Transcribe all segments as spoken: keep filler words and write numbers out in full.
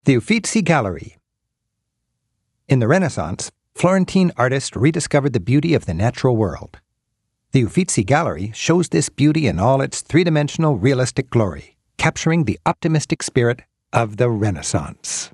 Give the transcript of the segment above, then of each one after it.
The Uffizi Gallery. In the Renaissance, Florentine artists rediscovered the beauty of the natural world. The Uffizi Gallery shows this beauty in all its three-dimensional realistic glory, capturing the optimistic spirit of the Renaissance.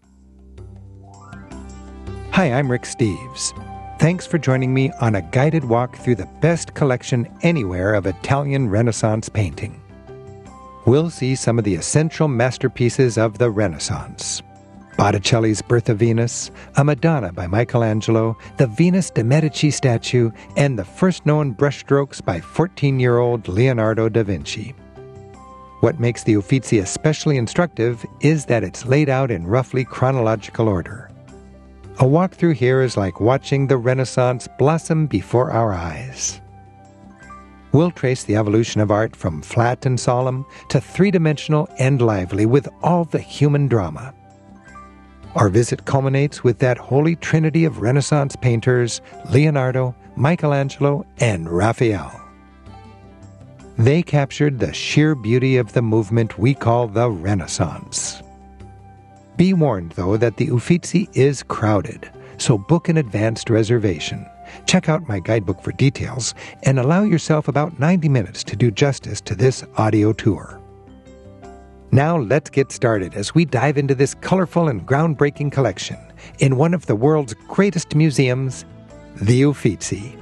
Hi, I'm Rick Steves. Thanks for joining me on a guided walk through the best collection anywhere of Italian Renaissance painting. We'll see some of the essential masterpieces of the Renaissance. Botticelli's Birth of Venus, a Madonna by Michelangelo, the Venus de Medici statue, and the first known brushstrokes by fourteen-year-old Leonardo da Vinci. What makes the Uffizi especially instructive is that it's laid out in roughly chronological order. A walk through here is like watching the Renaissance blossom before our eyes. We'll trace the evolution of art from flat and solemn to three-dimensional and lively with all the human drama. Our visit culminates with that holy trinity of Renaissance painters, Leonardo, Michelangelo, and Raphael. They captured the sheer beauty of the movement we call the Renaissance. Be warned, though, that the Uffizi is crowded, so book an advanced reservation. Check out my guidebook for details, and allow yourself about ninety minutes to do justice to this audio tour. Now let's get started as we dive into this colorful and groundbreaking collection in one of the world's greatest museums, the Uffizi.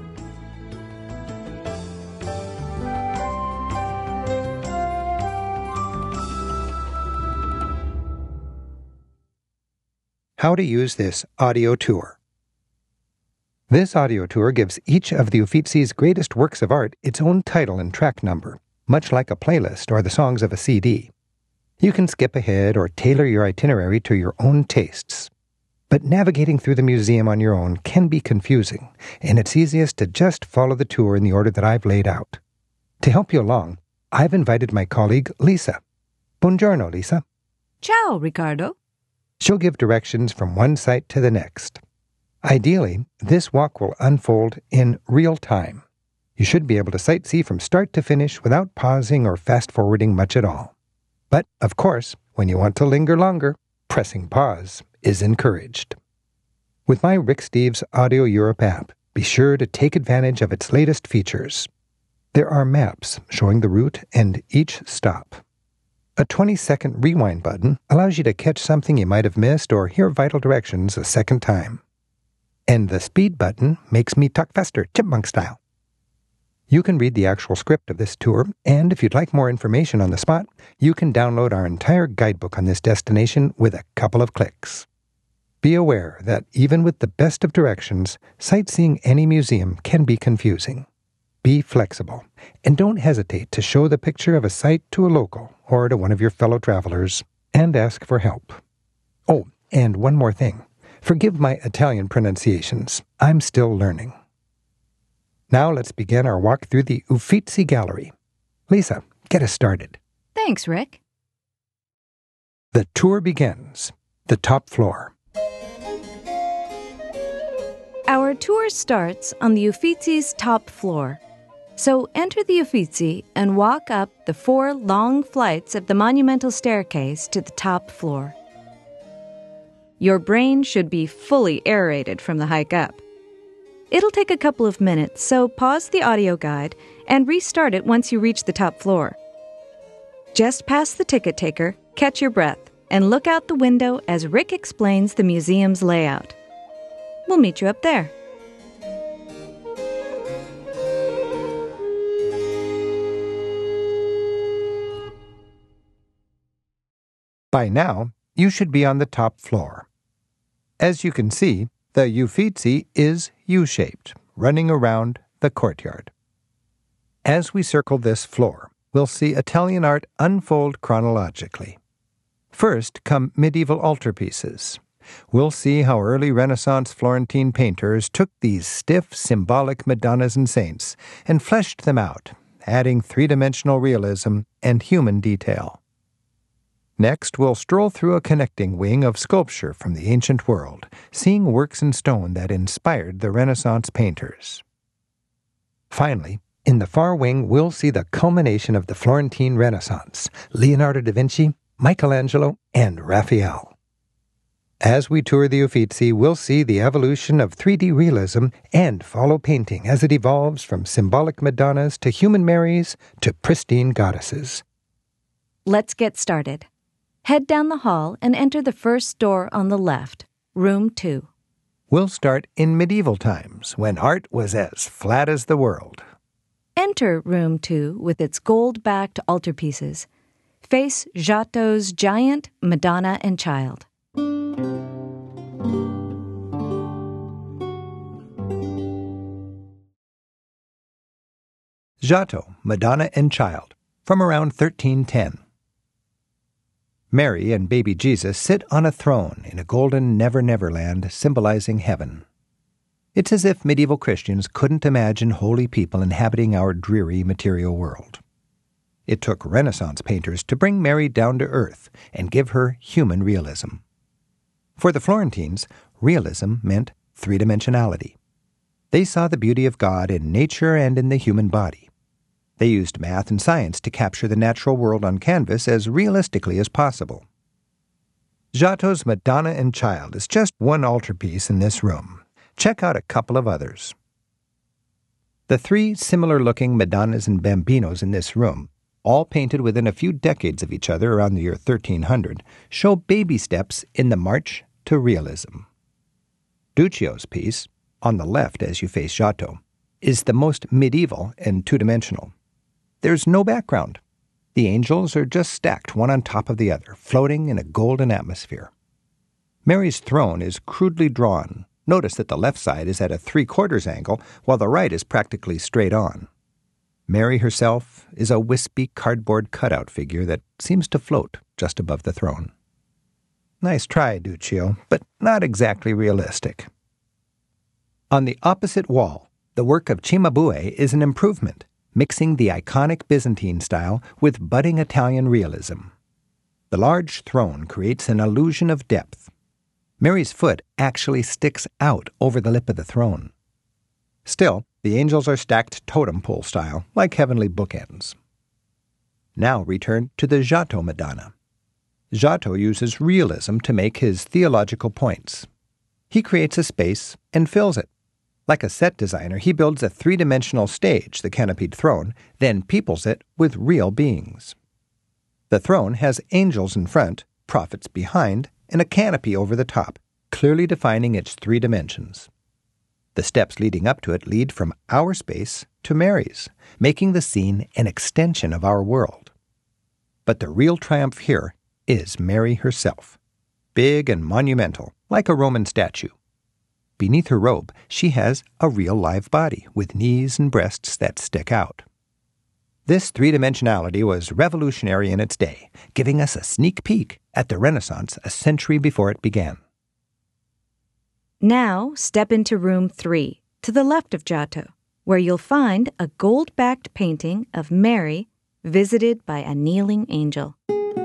How to use this audio tour. This audio tour gives each of the Uffizi's greatest works of art its own title and track number, much like a playlist or the songs of a C D. You can skip ahead or tailor your itinerary to your own tastes. But navigating through the museum on your own can be confusing, and it's easiest to just follow the tour in the order that I've laid out. To help you along, I've invited my colleague, Lisa. Buongiorno, Lisa. Ciao, Riccardo. She'll give directions from one site to the next. Ideally, this walk will unfold in real time. You should be able to sightsee from start to finish without pausing or fast-forwarding much at all. But, of course, when you want to linger longer, pressing pause is encouraged. With my Rick Steves Audio Europe app, be sure to take advantage of its latest features. There are maps showing the route and each stop. A twenty-second rewind button allows you to catch something you might have missed or hear vital directions a second time. And the speed button makes me talk faster, chipmunk style. You can read the actual script of this tour, and if you'd like more information on the spot, you can download our entire guidebook on this destination with a couple of clicks. Be aware that even with the best of directions, sightseeing any museum can be confusing. Be flexible, and don't hesitate to show the picture of a site to a local or to one of your fellow travelers, and ask for help. Oh, and one more thing. Forgive my Italian pronunciations. I'm still learning. Now let's begin our walk through the Uffizi Gallery. Lisa, get us started. Thanks, Rick. The tour begins. The top floor. Our tour starts on the Uffizi's top floor. So enter the Uffizi and walk up the four long flights of the monumental staircase to the top floor. Your brain should be fully aerated from the hike up. It'll take a couple of minutes, so pause the audio guide and restart it once you reach the top floor. Just past the ticket taker, catch your breath, and look out the window as Rick explains the museum's layout. We'll meet you up there. By now, you should be on the top floor. As you can see, the Uffizi is U-shaped, running around the courtyard. As we circle this floor, we'll see Italian art unfold chronologically. First come medieval altarpieces. We'll see how early Renaissance Florentine painters took these stiff, symbolic Madonnas and saints and fleshed them out, adding three-dimensional realism and human detail. Next, we'll stroll through a connecting wing of sculpture from the ancient world, seeing works in stone that inspired the Renaissance painters. Finally, in the far wing, we'll see the culmination of the Florentine Renaissance, Leonardo da Vinci, Michelangelo, and Raphael. As we tour the Uffizi, we'll see the evolution of three D realism and follow painting as it evolves from symbolic Madonnas to human Marys to pristine goddesses. Let's get started. Head down the hall and enter the first door on the left, room two. We'll start in medieval times, when art was as flat as the world. Enter room two with its gold-backed altarpieces. Face Giotto's giant Madonna and Child. Giotto, Madonna and Child, from around thirteen ten. Mary and baby Jesus sit on a throne in a golden Never-Never Land symbolizing heaven. It's as if medieval Christians couldn't imagine holy people inhabiting our dreary material world. It took Renaissance painters to bring Mary down to earth and give her human realism. For the Florentines, realism meant three-dimensionality. They saw the beauty of God in nature and in the human body. They used math and science to capture the natural world on canvas as realistically as possible. Giotto's Madonna and Child is just one altarpiece in this room. Check out a couple of others. The three similar-looking Madonnas and Bambinos in this room, all painted within a few decades of each other around the year thirteen hundred, show baby steps in the march to realism. Duccio's piece, on the left as you face Giotto, is the most medieval and two-dimensional. There's no background. The angels are just stacked one on top of the other, floating in a golden atmosphere. Mary's throne is crudely drawn. Notice that the left side is at a three-quarters angle, while the right is practically straight on. Mary herself is a wispy cardboard cutout figure that seems to float just above the throne. Nice try, Duccio, but not exactly realistic. On the opposite wall, the work of Cimabue is an improvement, mixing the iconic Byzantine style with budding Italian realism. The large throne creates an illusion of depth. Mary's foot actually sticks out over the lip of the throne. Still, the angels are stacked totem pole style, like heavenly bookends. Now return to the Giotto Madonna. Giotto uses realism to make his theological points. He creates a space and fills it. Like a set designer, he builds a three-dimensional stage, the canopied throne, then peoples it with real beings. The throne has angels in front, prophets behind, and a canopy over the top, clearly defining its three dimensions. The steps leading up to it lead from our space to Mary's, making the scene an extension of our world. But the real triumph here is Mary herself, big and monumental, like a Roman statue. Beneath her robe, she has a real live body with knees and breasts that stick out. This three-dimensionality was revolutionary in its day, giving us a sneak peek at the Renaissance a century before it began. Now step into room three, to the left of Giotto, where you'll find a gold-backed painting of Mary visited by a kneeling angel.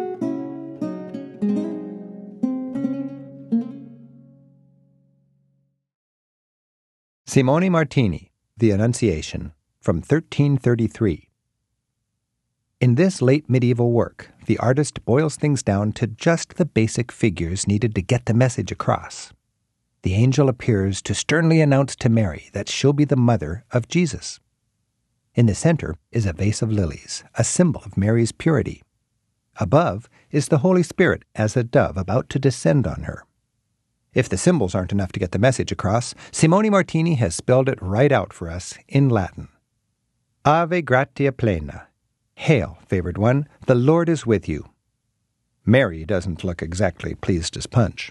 Simone Martini, The Annunciation, from thirteen thirty-three. In this late medieval work, the artist boils things down to just the basic figures needed to get the message across. The angel appears to sternly announce to Mary that she'll be the mother of Jesus. In the center is a vase of lilies, a symbol of Mary's purity. Above is the Holy Spirit as a dove about to descend on her. If the symbols aren't enough to get the message across, Simone Martini has spelled it right out for us in Latin. Ave gratia plena. Hail, favored one, the Lord is with you. Mary doesn't look exactly pleased as punch.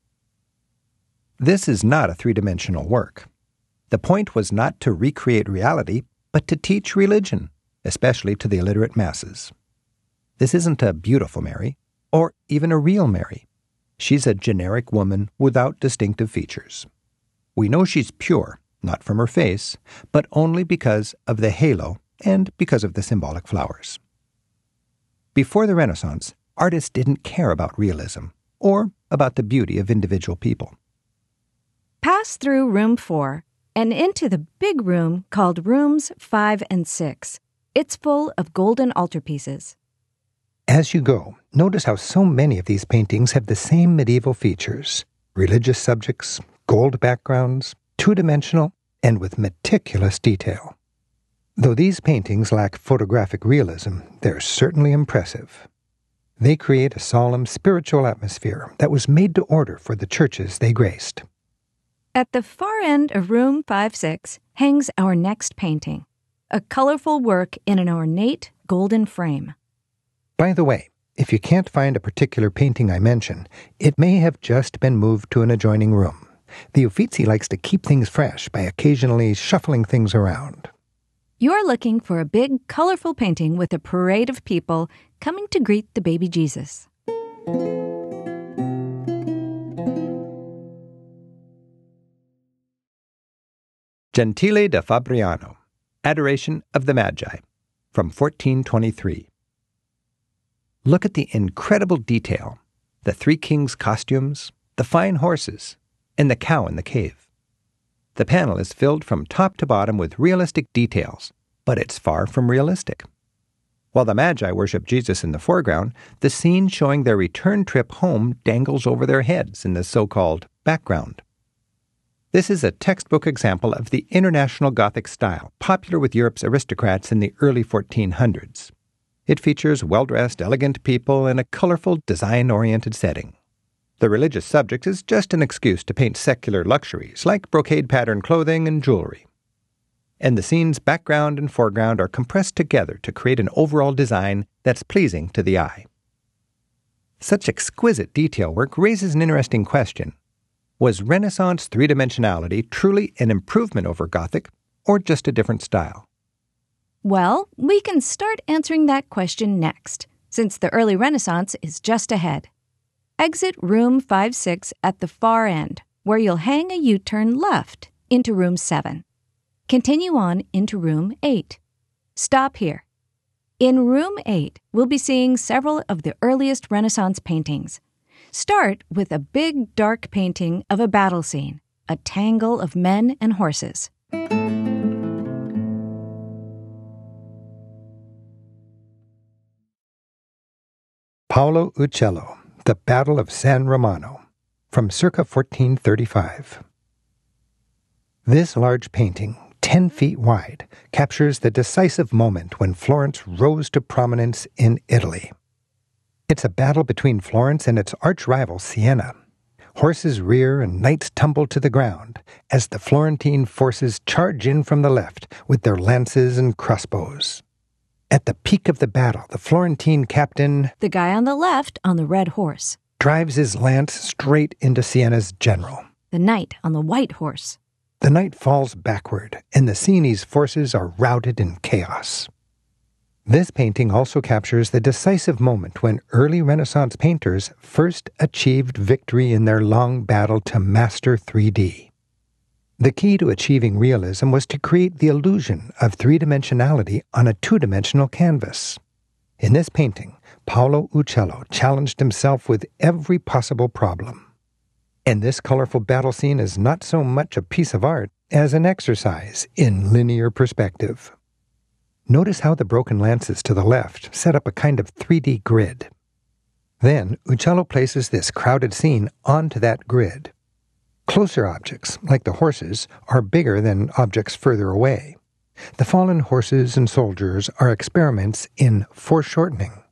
This is not a three-dimensional work. The point was not to recreate reality, but to teach religion, especially to the illiterate masses. This isn't a beautiful Mary, or even a real Mary. She's a generic woman without distinctive features. We know she's pure, not from her face, but only because of the halo and because of the symbolic flowers. Before the Renaissance, artists didn't care about realism or about the beauty of individual people. Pass through room four and into the big room called rooms five and six. It's full of golden altarpieces. As you go, notice how so many of these paintings have the same medieval features. religious subjects, gold backgrounds, two-dimensional, and with meticulous detail. Though these paintings lack photographic realism, they're certainly impressive. They create a solemn spiritual atmosphere that was made to order for the churches they graced. At the far end of room five six hangs our next painting, a colorful work in an ornate golden frame. By the way, if you can't find a particular painting I mention, it may have just been moved to an adjoining room. The Uffizi likes to keep things fresh by occasionally shuffling things around. You're looking for a big, colorful painting with a parade of people coming to greet the baby Jesus. Gentile da Fabriano, Adoration of the Magi, from fourteen twenty-three. Look at the incredible detail, the three kings' costumes, the fine horses, and the cow in the cave. The panel is filled from top to bottom with realistic details, but it's far from realistic. While the Magi worship Jesus in the foreground, the scene showing their return trip home dangles over their heads in the so-called background. This is a textbook example of the International Gothic style, popular with Europe's aristocrats in the early fourteen hundreds. It features well-dressed, elegant people in a colorful, design-oriented setting. The religious subject is just an excuse to paint secular luxuries like brocade-patterned clothing and jewelry. And the scene's background and foreground are compressed together to create an overall design that's pleasing to the eye. Such exquisite detail work raises an interesting question. Was Renaissance three-dimensionality truly an improvement over Gothic, or just a different style? Well, we can start answering that question next, since the early Renaissance is just ahead. Exit room five six at the far end, where you'll hang a U-turn left into room seven. Continue on into room eight. Stop here. In room eight, we'll be seeing several of the earliest Renaissance paintings. Start with a big, dark painting of a battle scene, a tangle of men and horses. Paolo Uccello, The Battle of San Romano, from circa fourteen thirty-five. This large painting, ten feet wide, captures the decisive moment when Florence rose to prominence in Italy. It's a battle between Florence and its arch-rival Siena. Horses rear and knights tumble to the ground as the Florentine forces charge in from the left with their lances and crossbows. At the peak of the battle, the Florentine captain, the guy on the left on the red horse, drives his lance straight into Siena's general, the knight on the white horse. The knight falls backward, and the Sienese forces are routed in chaos. This painting also captures the decisive moment when early Renaissance painters first achieved victory in their long battle to master three D. The key to achieving realism was to create the illusion of three-dimensionality on a two-dimensional canvas. In this painting, Paolo Uccello challenged himself with every possible problem. And this colorful battle scene is not so much a piece of art as an exercise in linear perspective. Notice how the broken lances to the left set up a kind of three D grid. Then, Uccello places this crowded scene onto that grid. Closer objects, like the horses, are bigger than objects further away. The fallen horses and soldiers are experiments in foreshortening.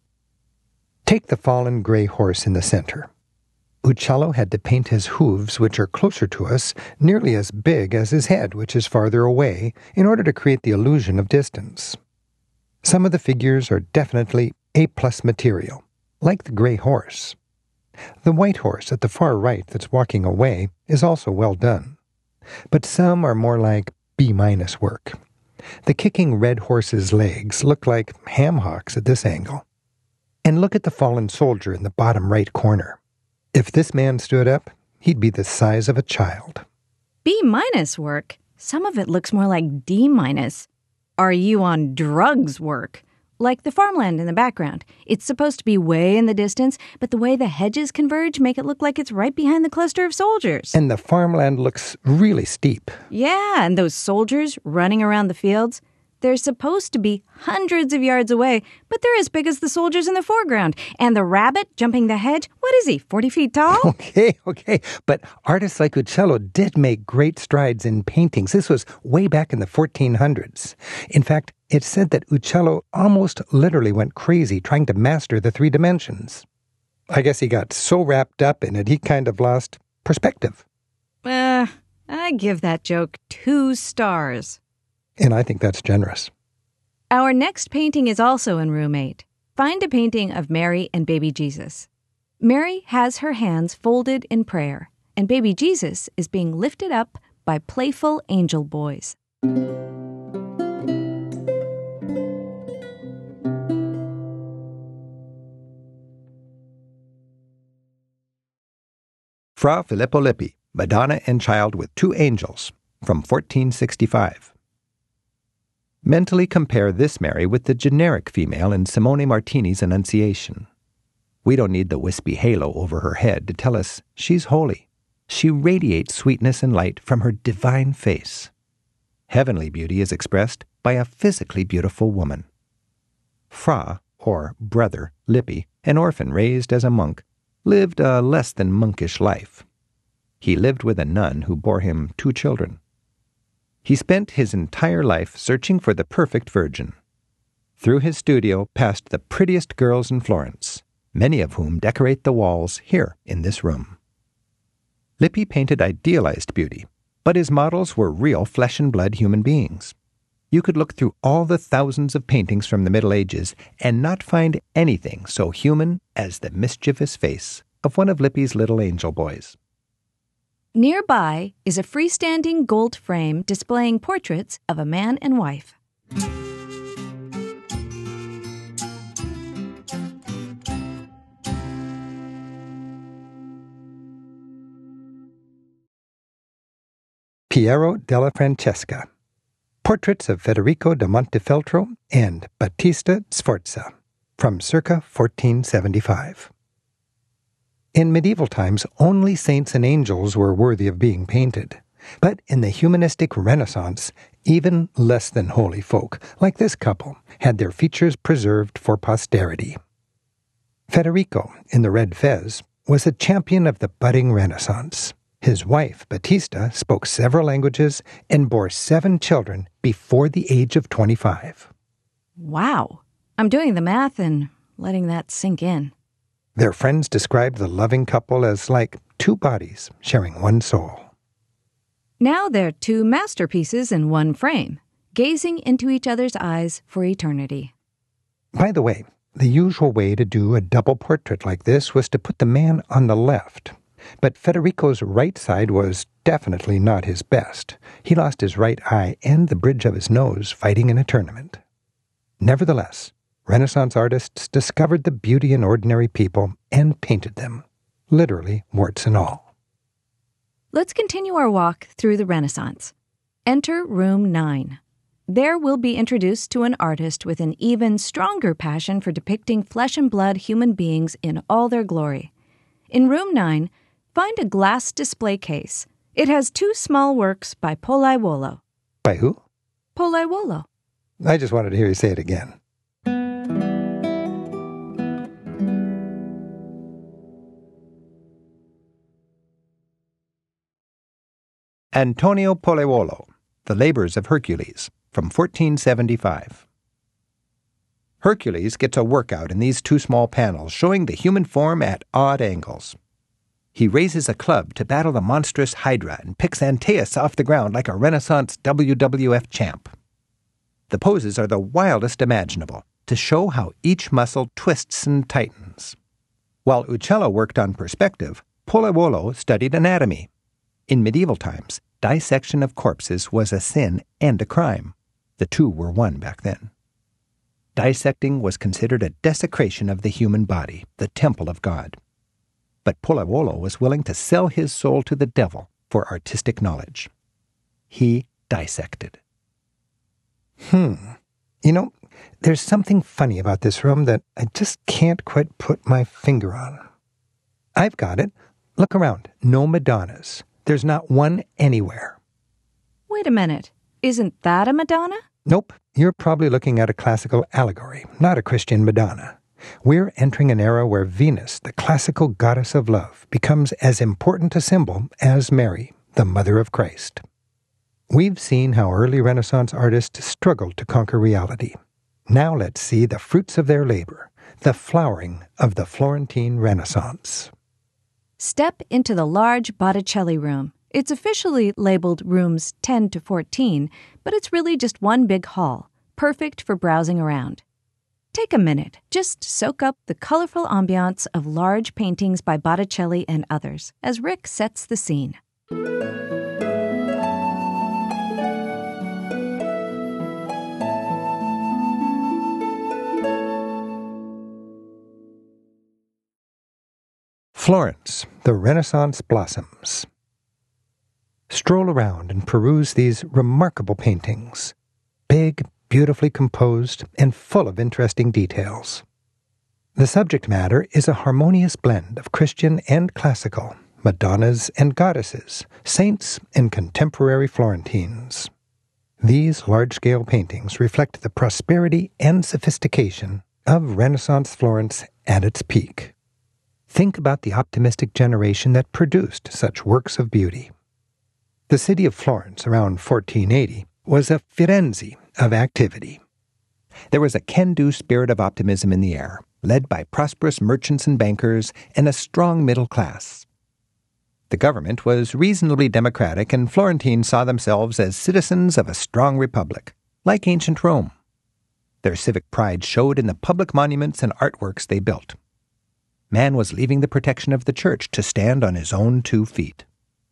Take the fallen gray horse in the center. Uccello had to paint his hooves, which are closer to us, nearly as big as his head, which is farther away, in order to create the illusion of distance. Some of the figures are definitely A-plus material, like the gray horse. The white horse at the far right that's walking away is also well done. But some are more like B-minus work. The kicking red horse's legs look like ham hocks at this angle. And look at the fallen soldier in the bottom right corner. If this man stood up, he'd be the size of a child. B-minus work? Some of it looks more like D-minus. Are you on drugs work? Like the farmland in the background. It's supposed to be way in the distance, but the way the hedges converge make it look like it's right behind the cluster of soldiers. And the farmland looks really steep. Yeah, and those soldiers running around the fields, They're supposed to be hundreds of yards away, but they're as big as the soldiers in the foreground. And the rabbit jumping the hedge, what is he, forty feet tall? Okay, okay. But artists like Uccello did make great strides in paintings. This was way back in the fourteen hundreds. In fact, it's said that Uccello almost literally went crazy trying to master the three dimensions. I guess he got so wrapped up in it, he kind of lost perspective. Uh, I give that joke two stars. And I think that's generous. Our next painting is also in room eight. Find a painting of Mary and baby Jesus. Mary has her hands folded in prayer, and baby Jesus is being lifted up by playful angel boys. Fra Filippo Lippi, Madonna and Child with Two Angels, from fourteen sixty-five. Mentally compare this Mary with the generic female in Simone Martini's Annunciation. We don't need the wispy halo over her head to tell us she's holy. She radiates sweetness and light from her divine face. Heavenly beauty is expressed by a physically beautiful woman. Fra, or brother, Lippi, an orphan raised as a monk, lived a less than monkish life. He lived with a nun who bore him two children. He spent his entire life searching for the perfect virgin. Through his studio passed the prettiest girls in Florence, many of whom decorate the walls here in this room. Lippi painted idealized beauty, but his models were real flesh and blood human beings. You could look through all the thousands of paintings from the Middle Ages and not find anything so human as the mischievous face of one of Lippi's little angel boys. Nearby is a freestanding gold frame displaying portraits of a man and wife. Piero della Francesca, Portraits of Federico da Montefeltro and Battista Sforza, from circa fourteen seventy-five. In medieval times, only saints and angels were worthy of being painted. But in the humanistic Renaissance, even less than holy folk, like this couple, had their features preserved for posterity. Federico, in the red fez, was a champion of the budding Renaissance. His wife, Battista, spoke several languages and bore seven children before the age of twenty-five. Wow. I'm doing the math and letting that sink in. Their friends described the loving couple as like two bodies sharing one soul. Now they're two masterpieces in one frame, gazing into each other's eyes for eternity. By the way, the usual way to do a double portrait like this was to put the man on the left. But Federico's right side was definitely not his best. He lost his right eye and the bridge of his nose fighting in a tournament. Nevertheless, Renaissance artists discovered the beauty in ordinary people and painted them, literally warts and all. Let's continue our walk through the Renaissance. Enter room nine. There we'll be introduced to an artist with an even stronger passion for depicting flesh and blood human beings in all their glory. In room nine, find a glass display case. It has two small works by Pollaiuolo. By who? Pollaiuolo. I just wanted to hear you say it again. Antonio Pollaiuolo, The Labors of Hercules, from fourteen seventy-five. Hercules gets a workout in these two small panels showing the human form at odd angles. He raises a club to battle the monstrous Hydra and picks Antaeus off the ground like a Renaissance W W F champ. The poses are the wildest imaginable to show how each muscle twists and tightens. While Uccello worked on perspective, Pollaiuolo studied anatomy. In medieval times, dissection of corpses was a sin and a crime. The two were one back then. Dissecting was considered a desecration of the human body, the temple of God. But Pollaiuolo was willing to sell his soul to the devil for artistic knowledge. He dissected. Hmm. You know, there's something funny about this room that I just can't quite put my finger on. I've got it. Look around. No Madonnas. There's not one anywhere. Wait a minute. Isn't that a Madonna? Nope, you're probably looking at a classical allegory, not a Christian Madonna. We're entering an era where Venus, the classical goddess of love, becomes as important a symbol as Mary, the mother of Christ. We've seen how early Renaissance artists struggled to conquer reality. Now let's see the fruits of their labor, the flowering of the Florentine Renaissance. Step into the large Botticelli room. It's officially labeled rooms ten to fourteen, but it's really just one big hall, perfect for browsing around. Take a minute, just soak up the colorful ambiance of large paintings by Botticelli and others as Rick sets the scene. Florence, the Renaissance blossoms. Stroll around and peruse these remarkable paintings. Big, beautifully composed, and full of interesting details. The subject matter is a harmonious blend of Christian and classical, Madonnas and goddesses, saints and contemporary Florentines. These large-scale paintings reflect the prosperity and sophistication of Renaissance Florence at its peak. Think about the optimistic generation that produced such works of beauty. The city of Florence around fourteen eighty was a Firenze of activity. There was a can-do spirit of optimism in the air, led by prosperous merchants and bankers and a strong middle class. The government was reasonably democratic, and Florentines saw themselves as citizens of a strong republic, like ancient Rome. Their civic pride showed in the public monuments and artworks they built. Man was leaving the protection of the church to stand on his own two feet.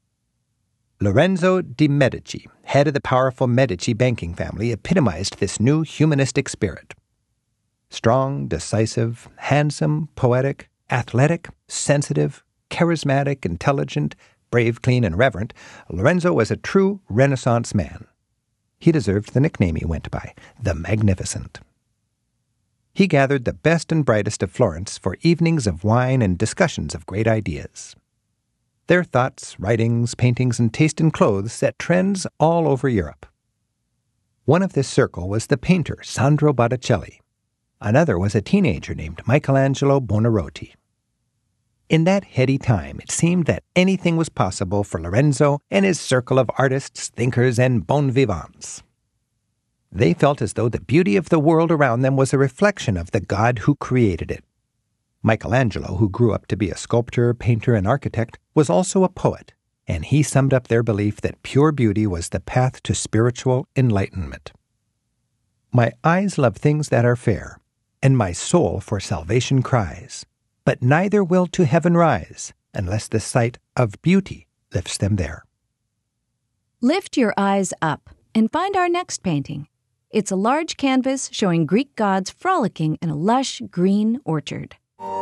Lorenzo de' Medici, head of the powerful Medici banking family, epitomized this new humanistic spirit. Strong, decisive, handsome, poetic, athletic, sensitive, charismatic, intelligent, brave, clean, and reverent, Lorenzo was a true Renaissance man. He deserved the nickname he went by, the Magnificent. He gathered the best and brightest of Florence for evenings of wine and discussions of great ideas. Their thoughts, writings, paintings, and taste in clothes set trends all over Europe. One of this circle was the painter Sandro Botticelli. Another was a teenager named Michelangelo Buonarroti. In that heady time, it seemed that anything was possible for Lorenzo and his circle of artists, thinkers, and bon vivants. They felt as though the beauty of the world around them was a reflection of the God who created it. Michelangelo, who grew up to be a sculptor, painter, and architect, was also a poet, and he summed up their belief that pure beauty was the path to spiritual enlightenment. My eyes love things that are fair, and my soul for salvation cries, but neither will to heaven rise, unless the sight of beauty lifts them there. Lift your eyes up and find our next painting. It's a large canvas showing Greek gods frolicking in a lush green orchard.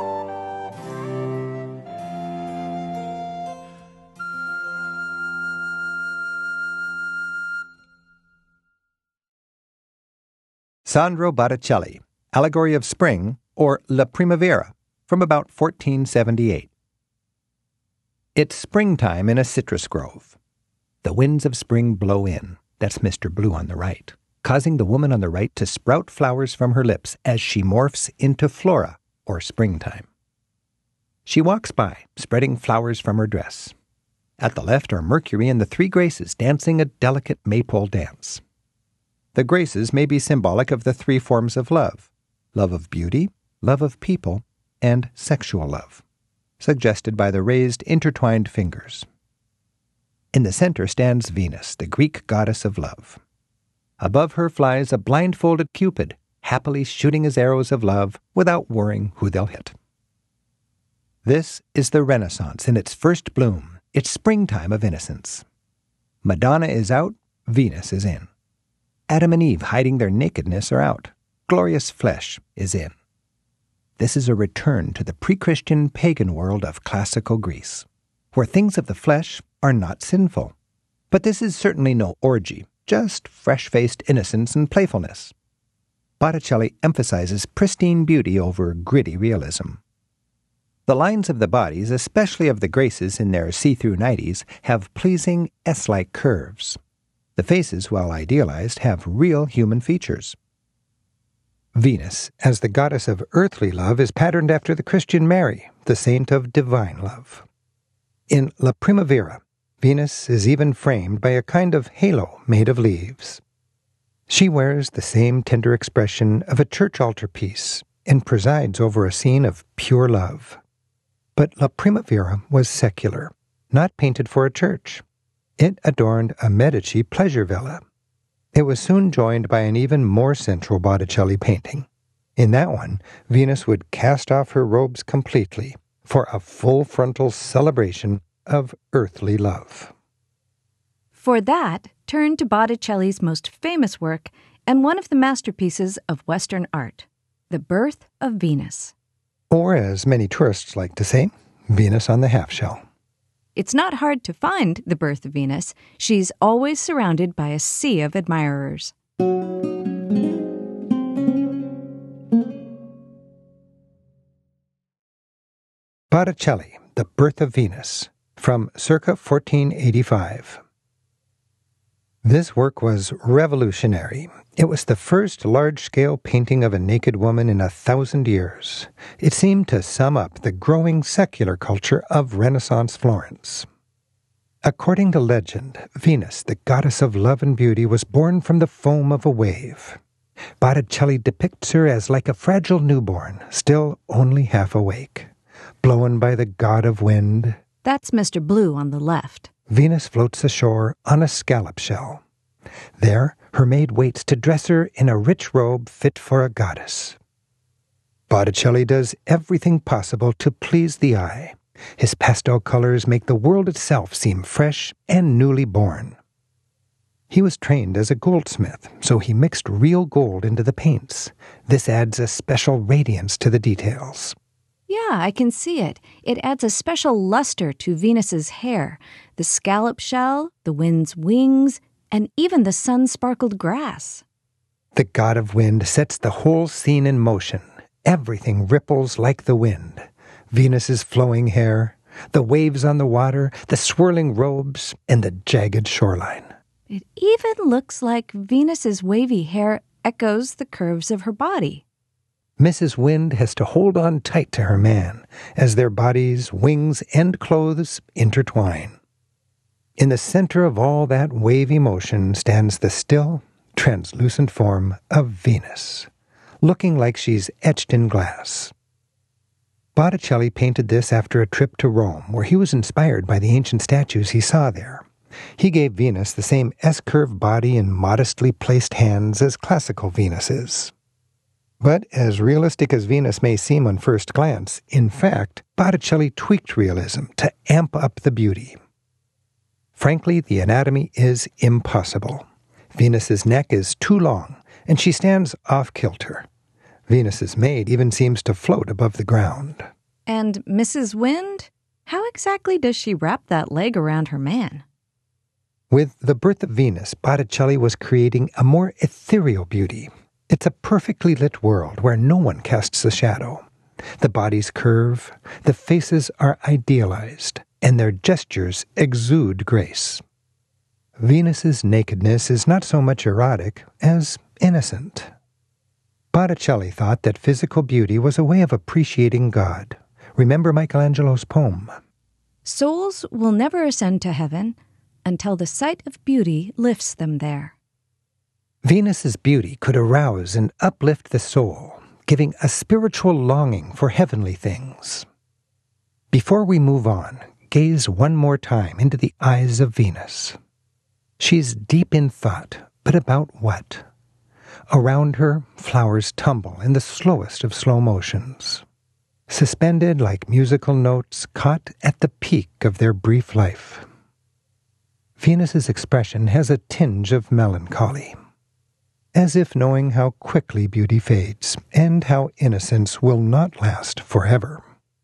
Sandro Botticelli, Allegory of Spring, or La Primavera, from about fourteen seventy-eight. It's springtime in a citrus grove. The winds of spring blow in, that's Mister Blue on the right, causing the woman on the right to sprout flowers from her lips as she morphs into Flora, or springtime. She walks by, spreading flowers from her dress. At the left are Mercury and the three Graces dancing a delicate maypole dance. The Graces may be symbolic of the three forms of love: love of beauty, love of people, and sexual love, suggested by the raised, intertwined fingers. In the center stands Venus, the Greek goddess of love. Above her flies a blindfolded Cupid, happily shooting his arrows of love without worrying who they'll hit. This is the Renaissance in its first bloom, its springtime of innocence. Madonna is out, Venus is in. Adam and Eve hiding their nakedness are out. Glorious flesh is in. This is a return to the pre-Christian pagan world of classical Greece, where things of the flesh are not sinful. But this is certainly no orgy, just fresh-faced innocence and playfulness. Botticelli emphasizes pristine beauty over gritty realism. The lines of the bodies, especially of the Graces in their see-through nighties, have pleasing S-like curves. The faces, while idealized, have real human features. Venus, as the goddess of earthly love, is patterned after the Christian Mary, the saint of divine love. In La Primavera, Venus is even framed by a kind of halo made of leaves. She wears the same tender expression of a church altarpiece and presides over a scene of pure love. But La Primavera was secular, not painted for a church. It adorned a Medici pleasure villa. It was soon joined by an even more central Botticelli painting. In that one, Venus would cast off her robes completely for a full frontal celebration of earthly love. For that, turn to Botticelli's most famous work and one of the masterpieces of Western art, The Birth of Venus. Or, as many tourists like to say, Venus on the half-shell. It's not hard to find The Birth of Venus. She's always surrounded by a sea of admirers. Botticelli, The Birth of Venus, from circa fourteen eighty-five. This work was revolutionary. It was the first large-scale painting of a naked woman in a thousand years. It seemed to sum up the growing secular culture of Renaissance Florence. According to legend, Venus, the goddess of love and beauty, was born from the foam of a wave. Botticelli depicts her as like a fragile newborn, still only half awake. Blown by the god of wind. That's Mister Blue on the left. Venus floats ashore on a scallop shell. There, her maid waits to dress her in a rich robe fit for a goddess. Botticelli does everything possible to please the eye. His pastel colors make the world itself seem fresh and newly born. He was trained as a goldsmith, so he mixed real gold into the paints. This adds a special radiance to the details. Yeah, I can see it. It adds a special luster to Venus's hair, the scallop shell, the wind's wings, and even the sun-sparkled grass. The god of wind sets the whole scene in motion. Everything ripples like the wind. Venus's flowing hair, the waves on the water, the swirling robes, and the jagged shoreline. It even looks like Venus's wavy hair echoes the curves of her body. Missus Wind has to hold on tight to her man as their bodies, wings, and clothes intertwine. In the center of all that wavy motion stands the still, translucent form of Venus, looking like she's etched in glass. Botticelli painted this after a trip to Rome, where he was inspired by the ancient statues he saw there. He gave Venus the same S-curve body and modestly placed hands as classical Venuses. But as realistic as Venus may seem on first glance, in fact, Botticelli tweaked realism to amp up the beauty. Frankly, the anatomy is impossible. Venus's neck is too long, and she stands off-kilter. Venus's maid even seems to float above the ground. And Missus Wind? How exactly does she wrap that leg around her man? With The Birth of Venus, Botticelli was creating a more ethereal beauty. It's a perfectly lit world where no one casts a shadow. The bodies curve, the faces are idealized, and their gestures exude grace. Venus's nakedness is not so much erotic as innocent. Botticelli thought that physical beauty was a way of appreciating God. Remember Michelangelo's poem. Souls will never ascend to heaven until the sight of beauty lifts them there. Venus's beauty could arouse and uplift the soul, giving a spiritual longing for heavenly things. Before we move on, gaze one more time into the eyes of Venus. She's deep in thought, but about what? Around her, flowers tumble in the slowest of slow motions, suspended like musical notes caught at the peak of their brief life. Venus's expression has a tinge of melancholy, as if knowing how quickly beauty fades and how innocence will not last forever.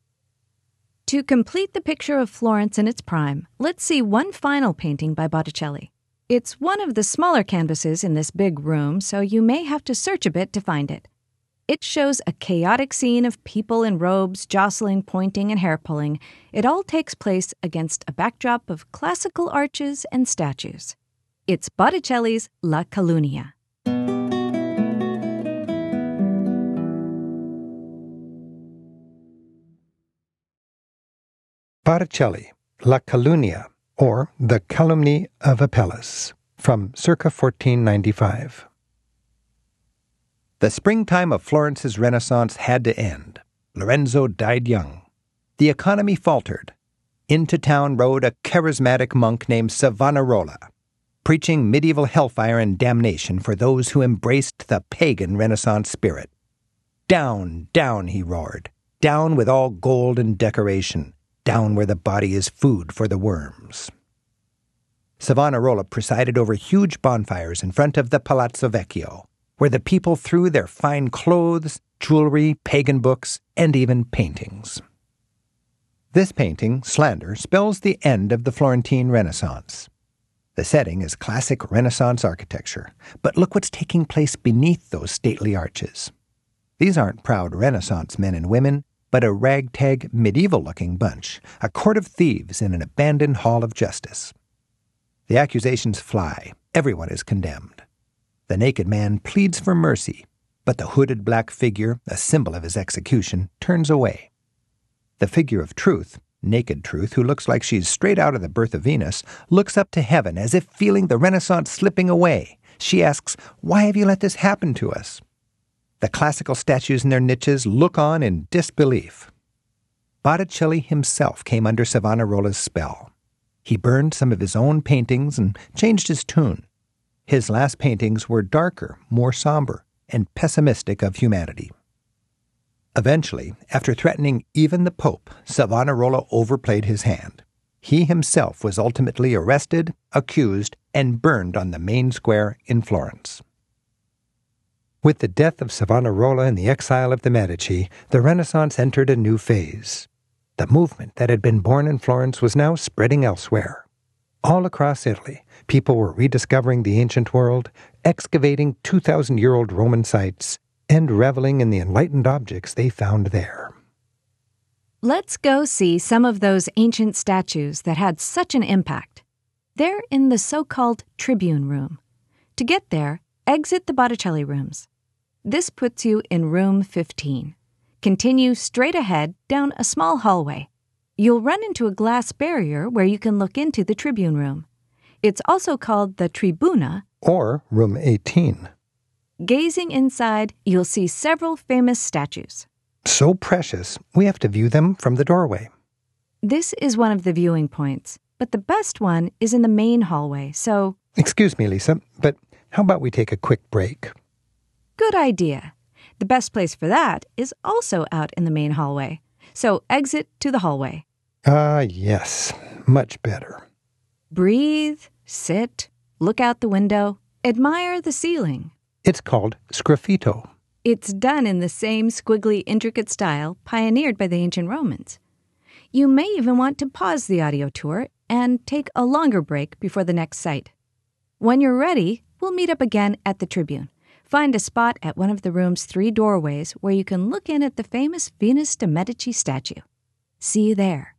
To complete the picture of Florence in its prime, let's see one final painting by Botticelli. It's one of the smaller canvases in this big room, so you may have to search a bit to find it. It shows a chaotic scene of people in robes jostling, pointing, and hair-pulling. It all takes place against a backdrop of classical arches and statues. It's Botticelli's La Calunnia. Botticelli, La Calunnia, or The Calumny of Apelles, from circa fourteen ninety-five. The springtime of Florence's Renaissance had to end. Lorenzo died young. The economy faltered. Into town rode a charismatic monk named Savonarola, preaching medieval hellfire and damnation for those who embraced the pagan Renaissance spirit. Down, down, he roared. Down with all gold and decoration. Down where the body is food for the worms. Savonarola presided over huge bonfires in front of the Palazzo Vecchio, where the people threw their fine clothes, jewelry, pagan books, and even paintings. This painting, Slander, spells the end of the Florentine Renaissance. The setting is classic Renaissance architecture, but look what's taking place beneath those stately arches. These aren't proud Renaissance men and women, but a ragtag, medieval-looking bunch, a court of thieves in an abandoned hall of justice. The accusations fly. Everyone is condemned. The naked man pleads for mercy, but the hooded black figure, a symbol of his execution, turns away. The figure of Truth, naked Truth, who looks like she's straight out of the Birth of Venus, looks up to heaven as if feeling the Renaissance slipping away. She asks, "Why have you let this happen to us?" The classical statues in their niches look on in disbelief. Botticelli himself came under Savonarola's spell. He burned some of his own paintings and changed his tune. His last paintings were darker, more somber, and pessimistic of humanity. Eventually, after threatening even the Pope, Savonarola overplayed his hand. He himself was ultimately arrested, accused, and burned on the main square in Florence. With the death of Savonarola and the exile of the Medici, the Renaissance entered a new phase. The movement that had been born in Florence was now spreading elsewhere. All across Italy, people were rediscovering the ancient world, excavating two thousand year old Roman sites, and reveling in the enlightened objects they found there. Let's go see some of those ancient statues that had such an impact. They're in the so-called Tribune Room. To get there, exit the Botticelli rooms. This puts you in room fifteen. Continue straight ahead down a small hallway. You'll run into a glass barrier where you can look into the Tribune Room. It's also called the Tribuna, or room eighteen. Gazing inside, you'll see several famous statues. So precious, we have to view them from the doorway. This is one of the viewing points, but the best one is in the main hallway, so... Excuse me, Lisa, but how about we take a quick break? Good idea. The best place for that is also out in the main hallway, so exit to the hallway. Ah, yes, much better. Breathe, sit, look out the window, admire the ceiling. It's called sgraffito. It's done in the same squiggly, intricate style pioneered by the ancient Romans. You may even want to pause the audio tour and take a longer break before the next site. When you're ready, we'll meet up again at the Tribune. Find a spot at one of the room's three doorways where you can look in at the famous Venus de Medici statue. See you there.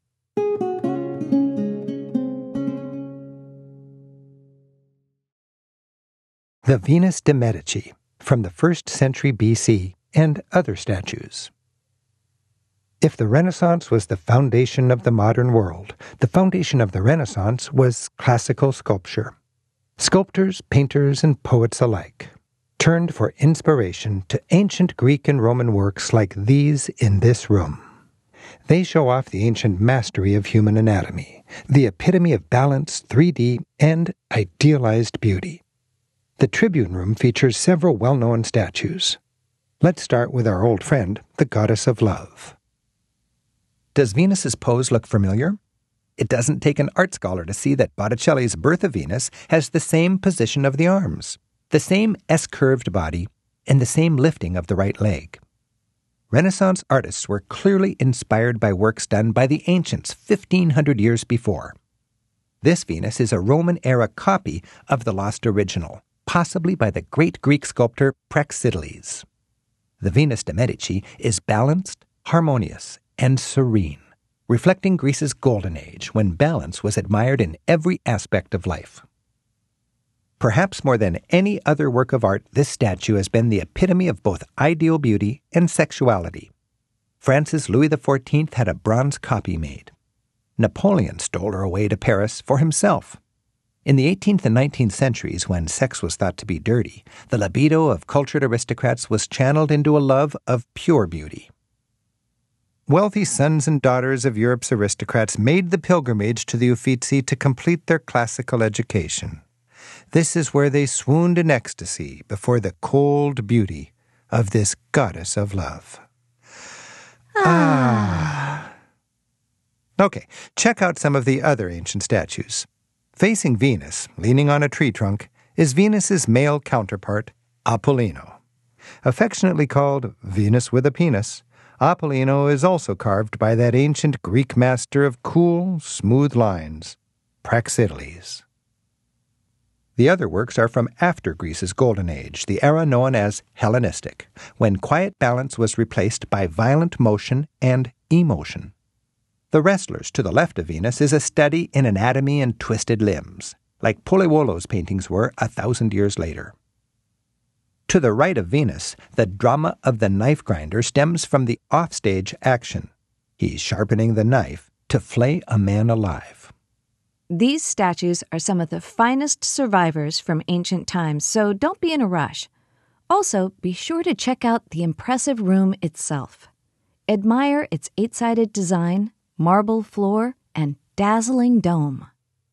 The Venus de Medici, from the first century B C, and other statues. If the Renaissance was the foundation of the modern world, the foundation of the Renaissance was classical sculpture. Sculptors, painters, and poets alike turned for inspiration to ancient Greek and Roman works like these in this room. They show off the ancient mastery of human anatomy, the epitome of balance, three D, and idealized beauty. The Tribune Room features several well-known statues. Let's start with our old friend, the Goddess of Love. Does Venus's pose look familiar? It doesn't take an art scholar to see that Botticelli's Birth of Venus has the same position of the arms, the same S-curved body, and the same lifting of the right leg. Renaissance artists were clearly inspired by works done by the ancients fifteen hundred years before. This Venus is a Roman-era copy of the lost original, possibly by the great Greek sculptor Praxiteles. The Venus de Medici is balanced, harmonious, and serene, reflecting Greece's golden age when balance was admired in every aspect of life. Perhaps more than any other work of art, this statue has been the epitome of both ideal beauty and sexuality. Francis Louis the fourteenth had a bronze copy made. Napoleon stole her away to Paris for himself. In the eighteenth and nineteenth centuries, when sex was thought to be dirty, the libido of cultured aristocrats was channeled into a love of pure beauty. Wealthy sons and daughters of Europe's aristocrats made the pilgrimage to the Uffizi to complete their classical education. This is where they swooned in ecstasy before the cold beauty of this goddess of love. Ah. Okay, check out some of the other ancient statues. Facing Venus, leaning on a tree trunk, is Venus's male counterpart, Apollino. Affectionately called Venus with a penis, Apollino is also carved by that ancient Greek master of cool, smooth lines, Praxiteles. The other works are from after Greece's Golden Age, the era known as Hellenistic, when quiet balance was replaced by violent motion and emotion. The wrestlers to the left of Venus is a study in anatomy and twisted limbs, like Pollaiuolo's paintings were a thousand years later. To the right of Venus, the drama of the knife grinder stems from the offstage action. He's sharpening the knife to flay a man alive. These statues are some of the finest survivors from ancient times, so don't be in a rush. Also, be sure to check out the impressive room itself. Admire its eight-sided design, marble floor, and dazzling dome.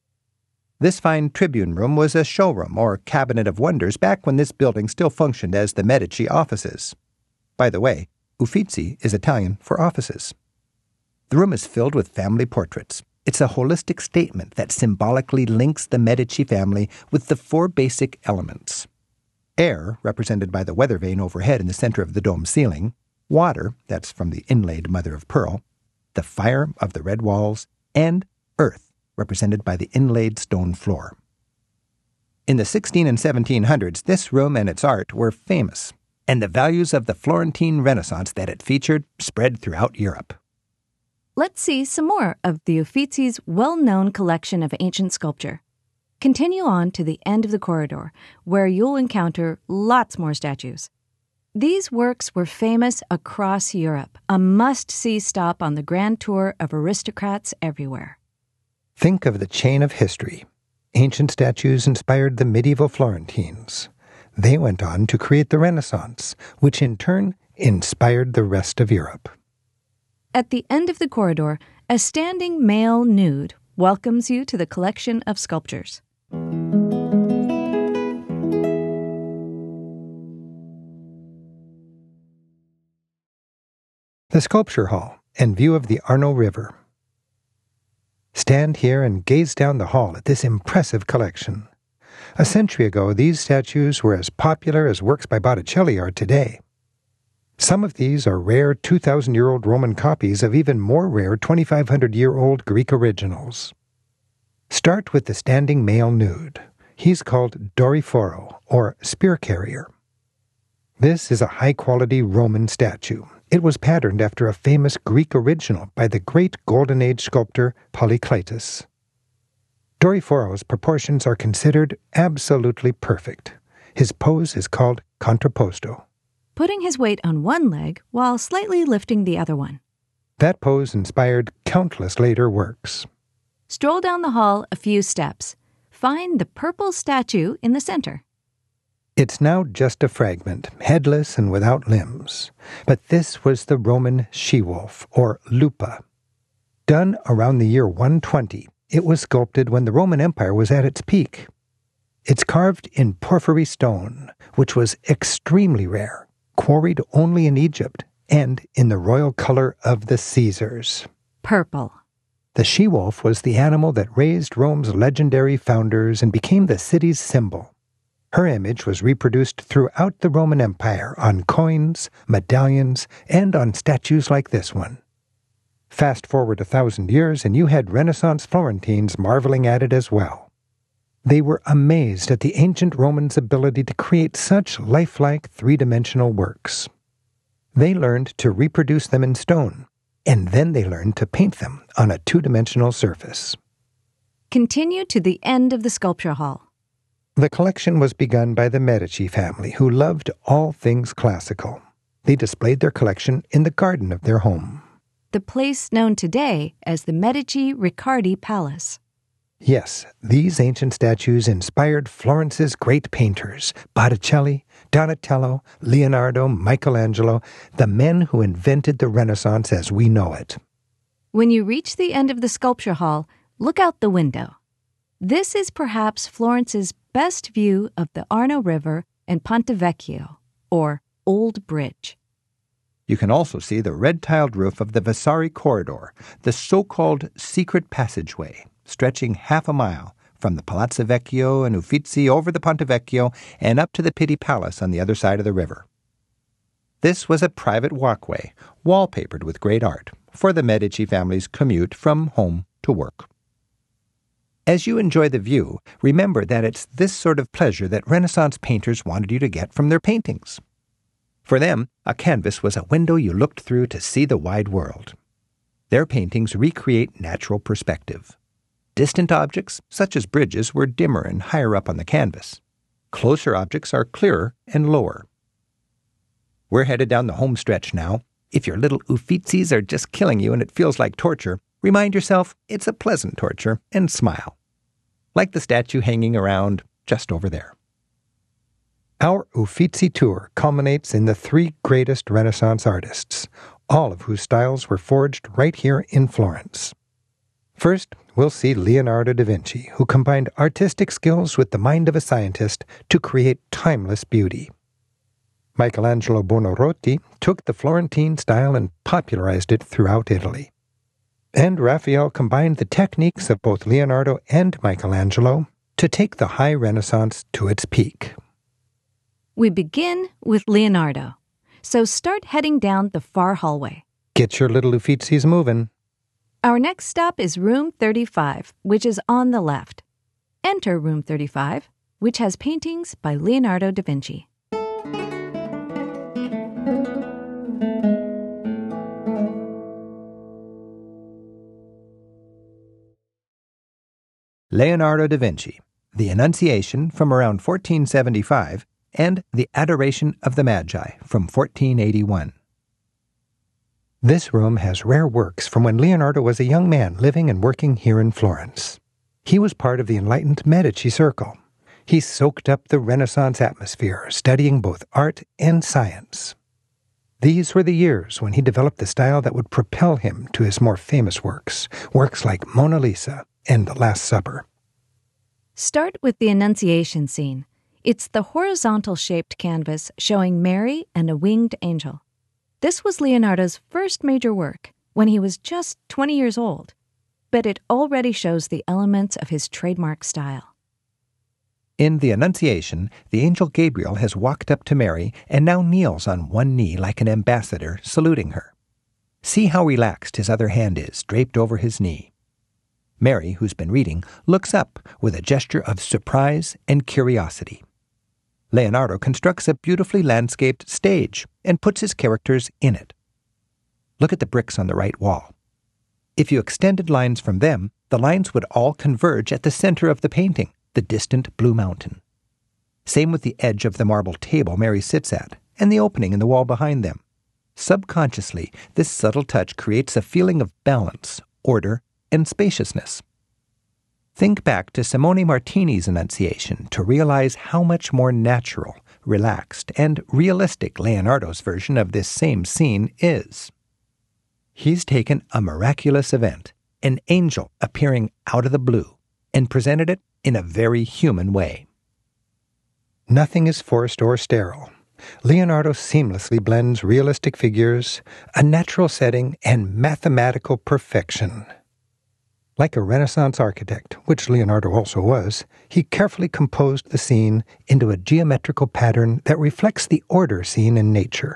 This fine tribune room was a showroom or cabinet of wonders back when this building still functioned as the Medici offices. By the way, Uffizi is Italian for offices. The room is filled with family portraits. It's a holistic statement that symbolically links the Medici family with the four basic elements. Air, represented by the weather vane overhead in the center of the dome ceiling, water, that's from the inlaid mother of pearl, the fire of the red walls, and earth, represented by the inlaid stone floor. In the sixteen and seventeen hundreds, this room and its art were famous, and the values of the Florentine Renaissance that it featured spread throughout Europe. Let's see some more of the Uffizi's well-known collection of ancient sculpture. Continue on to the end of the corridor, where you'll encounter lots more statues. These works were famous across Europe, a must-see stop on the grand tour of aristocrats everywhere. Think of the chain of history. Ancient statues inspired the medieval Florentines. They went on to create the Renaissance, which in turn inspired the rest of Europe. At the end of the corridor, a standing male nude welcomes you to the collection of sculptures. The Sculpture Hall and view of the Arno River. Stand here and gaze down the hall at this impressive collection. A century ago, these statues were as popular as works by Botticelli are today. Some of these are rare two thousand year old Roman copies of even more rare twenty-five hundred year old Greek originals. Start with the standing male nude. He's called Doriforo, or spear carrier. This is a high-quality Roman statue. It was patterned after a famous Greek original by the great Golden Age sculptor Polykleitos. Doriforo's proportions are considered absolutely perfect. His pose is called contrapposto, putting his weight on one leg while slightly lifting the other one. That pose inspired countless later works. Stroll down the hall a few steps. Find the purple statue in the center. It's now just a fragment, headless and without limbs. But this was the Roman she-wolf, or lupa. Done around the year one twenty, it was sculpted when the Roman Empire was at its peak. It's carved in porphyry stone, which was extremely rare, quarried only in Egypt, and in the royal color of the Caesars. Purple. The she-wolf was the animal that raised Rome's legendary founders and became the city's symbol. Her image was reproduced throughout the Roman Empire on coins, medallions, and on statues like this one. Fast forward a thousand years and you had Renaissance Florentines marveling at it as well. They were amazed at the ancient Romans' ability to create such lifelike three-dimensional works. They learned to reproduce them in stone, and then they learned to paint them on a two-dimensional surface. Continue to the end of the sculpture hall. The collection was begun by the Medici family, who loved all things classical. They displayed their collection in the garden of their home. The place known today as the Medici Riccardi Palace. Yes, these ancient statues inspired Florence's great painters, Botticelli, Donatello, Leonardo, Michelangelo, the men who invented the Renaissance as we know it. When you reach the end of the sculpture hall, look out the window. This is perhaps Florence's best view of the Arno River and Ponte Vecchio, or Old Bridge. You can also see the red-tiled roof of the Vasari Corridor, the so-called secret passageway, stretching half a mile from the Palazzo Vecchio and Uffizi over the Ponte Vecchio and up to the Pitti Palace on the other side of the river. This was a private walkway, wallpapered with great art, for the Medici family's commute from home to work. As you enjoy the view, remember that it's this sort of pleasure that Renaissance painters wanted you to get from their paintings. For them, a canvas was a window you looked through to see the wide world. Their paintings recreate natural perspective. Distant objects, such as bridges, were dimmer and higher up on the canvas. Closer objects are clearer and lower. We're headed down the home stretch now. If your little Uffizis are just killing you and it feels like torture, remind yourself it's a pleasant torture and smile. Like the statue hanging around just over there. Our Uffizi tour culminates in the three greatest Renaissance artists, all of whose styles were forged right here in Florence. First, we'll see Leonardo da Vinci, who combined artistic skills with the mind of a scientist to create timeless beauty. Michelangelo Buonarroti took the Florentine style and popularized it throughout Italy. And Raphael combined the techniques of both Leonardo and Michelangelo to take the high Renaissance to its peak. We begin with Leonardo, so start heading down the far hallway. Get your little Uffizis moving. Our next stop is room thirty-five, which is on the left. Enter room thirty-five, which has paintings by Leonardo da Vinci. Leonardo da Vinci, The Annunciation from around fourteen seventy-five, and The Adoration of the Magi from fourteen eighty-one. This room has rare works from when Leonardo was a young man living and working here in Florence. He was part of the enlightened Medici circle. He soaked up the Renaissance atmosphere, studying both art and science. These were the years when he developed the style that would propel him to his more famous works, works like Mona Lisa and The Last Supper. Start with the Annunciation scene. It's the horizontal-shaped canvas showing Mary and a winged angel. This was Leonardo's first major work, when he was just twenty years old, but it already shows the elements of his trademark style. In The Annunciation, the angel Gabriel has walked up to Mary and now kneels on one knee like an ambassador, saluting her. See how relaxed his other hand is, draped over his knee. Mary, who's been reading, looks up with a gesture of surprise and curiosity. Leonardo constructs a beautifully landscaped stage and puts his characters in it. Look at the bricks on the right wall. If you extended lines from them, the lines would all converge at the center of the painting, the distant blue mountain. Same with the edge of the marble table Mary sits at, and the opening in the wall behind them. Subconsciously, this subtle touch creates a feeling of balance, order, and spaciousness. Think back to Simone Martini's Annunciation to realize how much more natural, relaxed, and realistic Leonardo's version of this same scene is. He's taken a miraculous event, an angel appearing out of the blue, and presented it in a very human way. Nothing is forced or sterile. Leonardo seamlessly blends realistic figures, a natural setting, and mathematical perfection. Like a Renaissance architect, which Leonardo also was, he carefully composed the scene into a geometrical pattern that reflects the order seen in nature.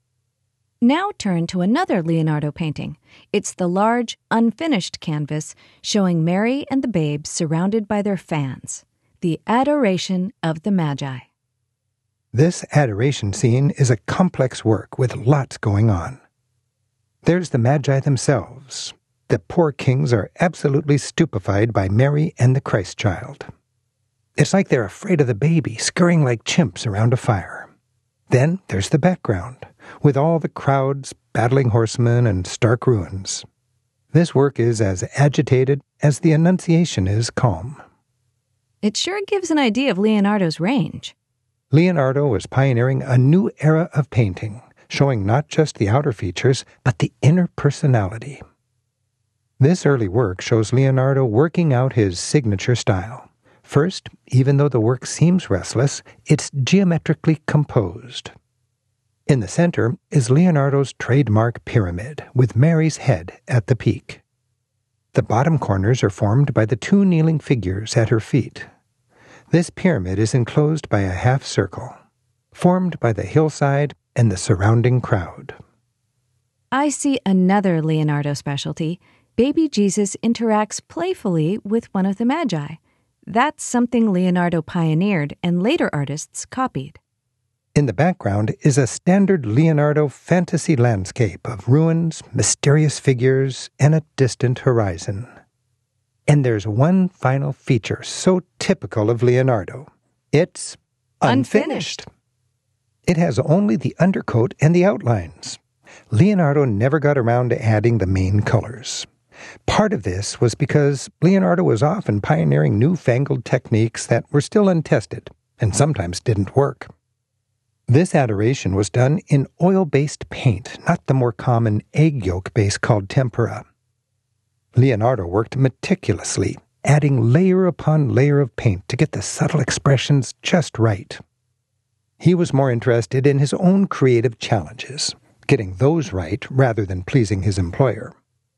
Now turn to another Leonardo painting. It's the large, unfinished canvas showing Mary and the Babe surrounded by their fans, the Adoration of the Magi. This adoration scene is a complex work with lots going on. There's the Magi themselves. The poor kings are absolutely stupefied by Mary and the Christ child. It's like they're afraid of the baby, scurrying like chimps around a fire. Then there's the background, with all the crowds, battling horsemen, and stark ruins. This work is as agitated as the Annunciation is calm. It sure gives an idea of Leonardo's range. Leonardo was pioneering a new era of painting, showing not just the outer features, but the inner personality. This early work shows Leonardo working out his signature style. First, even though the work seems restless, it's geometrically composed. In the center is Leonardo's trademark pyramid, with Mary's head at the peak. The bottom corners are formed by the two kneeling figures at her feet. This pyramid is enclosed by a half circle, formed by the hillside and the surrounding crowd. I see another Leonardo specialty. Baby Jesus interacts playfully with one of the Magi. That's something Leonardo pioneered and later artists copied. In the background is a standard Leonardo fantasy landscape of ruins, mysterious figures, and a distant horizon. And there's one final feature so typical of Leonardo. It's unfinished. Unfinished. It has only the undercoat and the outlines. Leonardo never got around to adding the main colors. Part of this was because Leonardo was often pioneering newfangled techniques that were still untested and sometimes didn't work. This adoration was done in oil-based paint, not the more common egg yolk base called tempera. Leonardo worked meticulously, adding layer upon layer of paint to get the subtle expressions just right. He was more interested in his own creative challenges, getting those right rather than pleasing his employer.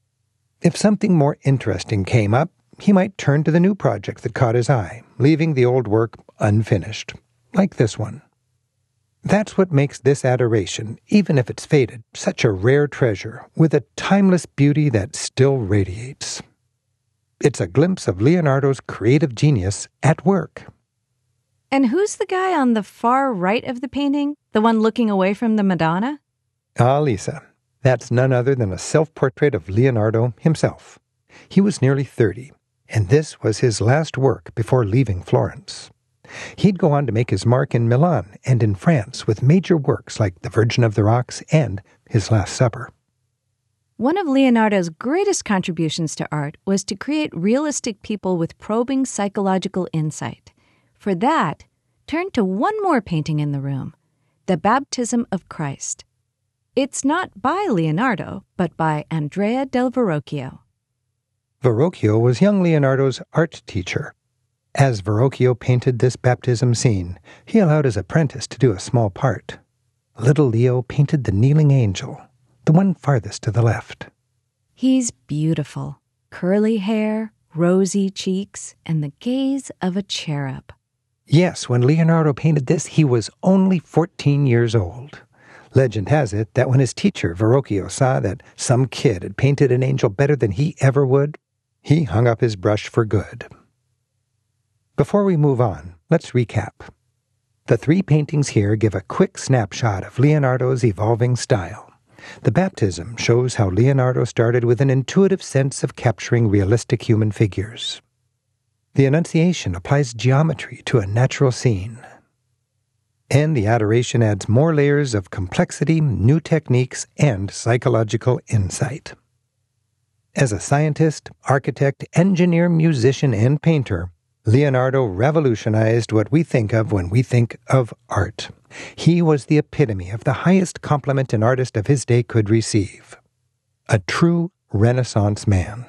If something more interesting came up, he might turn to the new project that caught his eye, leaving the old work unfinished, like this one. That's what makes this adoration, even if it's faded, such a rare treasure, with a timeless beauty that still radiates. It's a glimpse of Leonardo's creative genius at work. And who's the guy on the far right of the painting? The one looking away from the Madonna? Ah, Lisa. That's none other than a self-portrait of Leonardo himself. He was nearly thirty, and this was his last work before leaving Florence. He'd go on to make his mark in Milan and in France with major works like The Virgin of the Rocks and His Last Supper. One of Leonardo's greatest contributions to art was to create realistic people with probing psychological insight. For that, turn to one more painting in the room, The Baptism of Christ. It's not by Leonardo, but by Andrea del Verrocchio. Verrocchio was young Leonardo's art teacher. As Verrocchio painted this baptism scene, he allowed his apprentice to do a small part. Little Leo painted the kneeling angel, the one farthest to the left. He's beautiful. Curly hair, rosy cheeks, and the gaze of a cherub. Yes, when Leonardo painted this, he was only fourteen years old. Legend has it that when his teacher, Verrocchio, saw that some kid had painted an angel better than he ever would, he hung up his brush for good. Before we move on, let's recap. The three paintings here give a quick snapshot of Leonardo's evolving style. The Baptism shows how Leonardo started with an intuitive sense of capturing realistic human figures. The Annunciation applies geometry to a natural scene. And the Adoration adds more layers of complexity, new techniques, and psychological insight. As a scientist, architect, engineer, musician, and painter, Leonardo revolutionized what we think of when we think of art. He was the epitome of the highest compliment an artist of his day could receive. A true Renaissance man.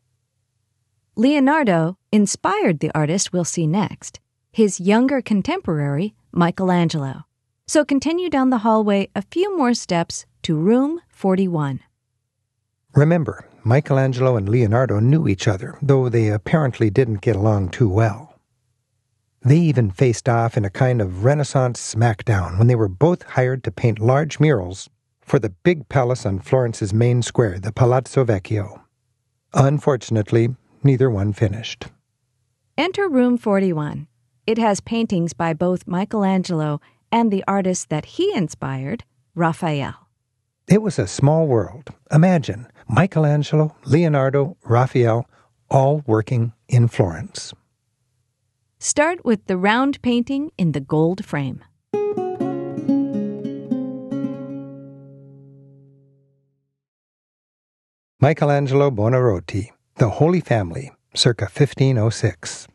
Leonardo inspired the artist we'll see next, his younger contemporary, Michelangelo. So continue down the hallway a few more steps to room forty-one. Remember, Michelangelo and Leonardo knew each other, though they apparently didn't get along too well. They even faced off in a kind of Renaissance smackdown when they were both hired to paint large murals for the big palace on Florence's main square, the Palazzo Vecchio. Unfortunately, neither one finished. Enter room forty-one. It has paintings by both Michelangelo and the artist that he inspired, Raphael. It was a small world. Imagine Michelangelo, Leonardo, Raphael, all working in Florence. Start with the round painting in the gold frame. Michelangelo Buonarroti, The Holy Family, circa fifteen oh six.